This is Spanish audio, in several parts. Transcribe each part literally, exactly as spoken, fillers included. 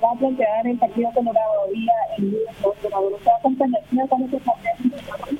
va a plantear el Partido Colorado vía el gobernador? ¿Usted va a acompañar con ese partido?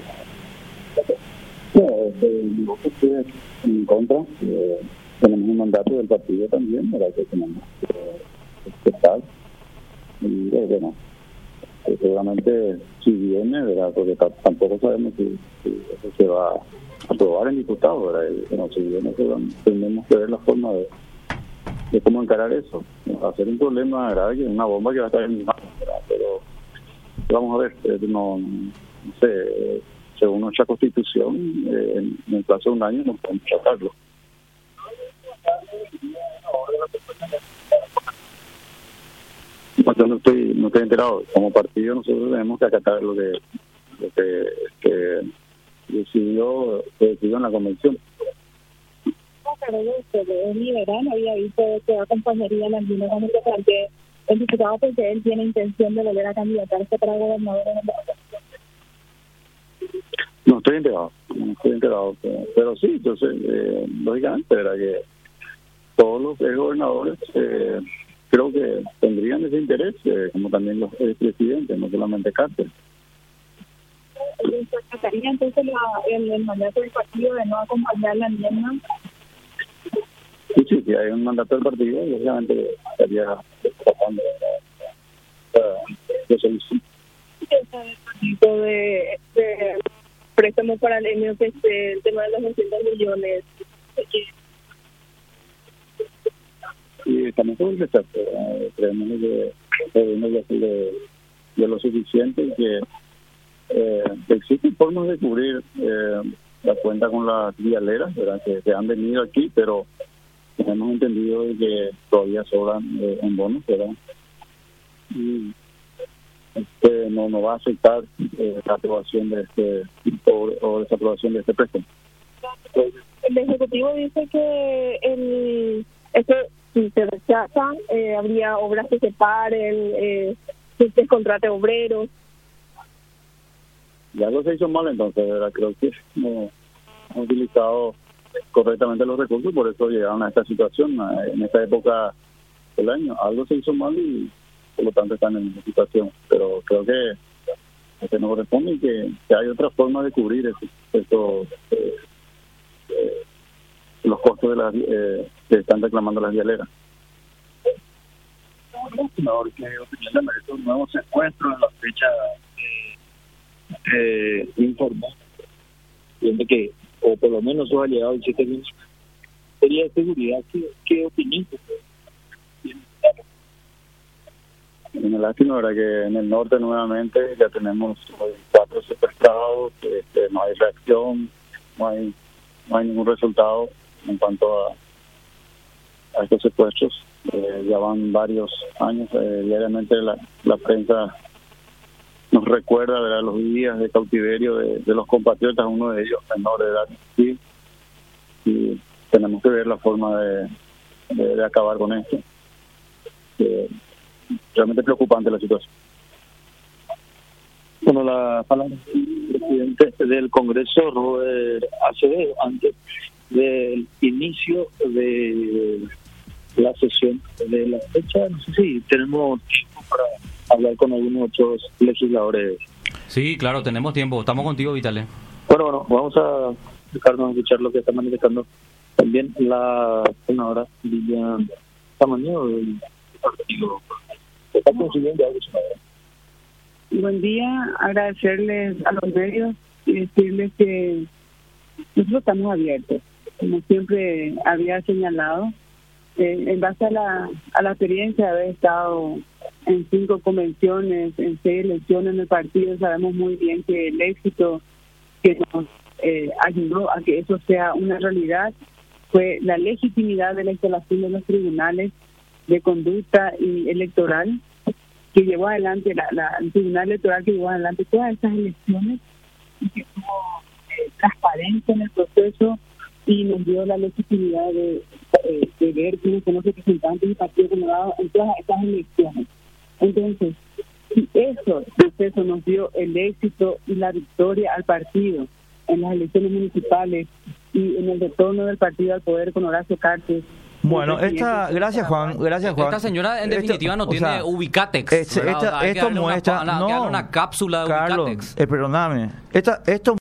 No, yo estoy en contra. Eh, tenemos un mandato del partido también, ¿verdad? Que tenemos que estar. Y eh, bueno, eh, seguramente si viene, ¿verdad? Porque t- tampoco sabemos si, si eso se va a aprobar en diputados, ¿verdad? Y, bueno, si viene, seguramente tenemos que ver la forma de, de cómo encarar eso. Va a ser un problema grave, que una bomba que va a estar en mi mano, ¿verdad? Pero vamos a ver, eh, no, no sé. Eh, según nuestra Constitución, eh, en, en el plazo de un año no podemos tratarlo. No, yo no estoy, no estoy enterado. Como partido nosotros tenemos que acatar lo que, lo que, que decidió, que decidió en la convención. No, pero usted es liberal, había visto que acompañaría la línea cuando se plantee el diputado, porque él tiene intención de volver a candidatarse para gobernador en el No estoy enterado, no estoy enterado, pero, pero sí, entonces, eh, lógicamente, era que todos los eh, gobernadores eh, creo que tendrían ese interés, eh, como también los eh, presidentes, no solamente Carter. ¿Sacaría entonces la, el, el mandato del partido de no acompañar la enmienda? Sí, sí, si hay un mandato del partido, lógicamente estaría tratando de solución. Tipo de, de préstamo para el M O P C, el tema de los doscientos millones. Y también sobre el rechazo, eh, creemos que debemos de hacer de, de lo suficiente y que eh, existen formas de cubrir eh, la cuenta con las vialeras, ¿verdad? Que, que han venido aquí, pero hemos entendido de que todavía sobran eh, en bonos, ¿verdad? Y este no, no va a aceptar eh, la aprobación de este o, o desaprobación de este préstamo. El Ejecutivo dice que el esto, si se rechaza, eh, habría obras que se paren, eh, que se contrate obreros. Y algo se hizo mal entonces, ¿verdad? Creo que no han utilizado correctamente los recursos, por eso llegaron a esta situación, en esta época del año. Algo se hizo mal y por lo tanto están en esta situación, pero creo que, que nos corresponde y que, que hay otra forma de cubrir eso, eso eh, eh, los costos de las eh, que están reclamando las vialeras. Senador, ¿qué opinión le merece un nuevo secuestro en la fecha eh, eh, informó de que, o por lo menos eso ha llegado el siete mil? Sería de seguridad, ¿qué, qué opinión? Una lástima, ¿verdad? Que en el norte nuevamente ya tenemos cuatro secuestrados, este, no hay reacción, no hay, no hay ningún resultado en cuanto a, a estos secuestros. Eh, ya van varios años, eh, diariamente la, la prensa nos recuerda, ¿verdad?, los días de cautiverio de, de los compatriotas, uno de ellos menor de edad, sí, y tenemos que ver la forma de, de, de acabar con esto. Eh, realmente preocupante la situación. Bueno, la palabra del presidente del Congreso, Robert Acevedo, antes del inicio de la sesión de la fecha, no sé si tenemos tiempo para hablar con algunos otros legisladores. Sí, claro, tenemos tiempo. Estamos contigo, Vitale. Bueno, bueno, vamos a dejarnos escuchar lo que está manifestando también la senadora Lilian Tamaño del partido. ¿Está consiguiendo algo, senadora? Buen día, agradecerles a los medios y decirles que nosotros estamos abiertos, como siempre había señalado, eh, en base a la, a la experiencia de haber estado en cinco convenciones, en seis elecciones en el partido, sabemos muy bien que el éxito que nos eh, ayudó a que eso sea una realidad fue la legitimidad de la instalación de los tribunales de conducta y electoral que llevó adelante la, la, el tribunal electoral que llevó adelante todas estas elecciones y que tuvo eh, transparencia en el proceso y nos dio la legitimidad de, eh, de ver quiénes son los representantes del Partido Colorado en todas estas elecciones. Entonces, si eso, proceso nos dio el éxito y la victoria al partido en las elecciones municipales y en el retorno del partido al poder con Horacio Cartes, Bueno, esta, gracias Juan, gracias Juan. Esta señora en definitiva Esto, no tiene sea, Ubicatex. este, esta, Hay que esto darle muestra, una, una, no, una cápsula de Carlos, Ubicatex. eh, perdóname, esta, esto